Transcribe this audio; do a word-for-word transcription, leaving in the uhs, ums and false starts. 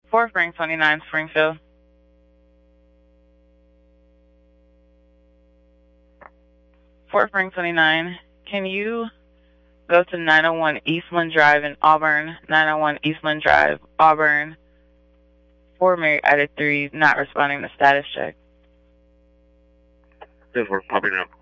four Spring twenty-nine, Springfield. four Spring twenty-nine, can you go to nine oh one Eastland Drive in Auburn, nine oh one Eastland Drive, Auburn, four Mary Edit three, not responding to status check. Yes, we're popping up.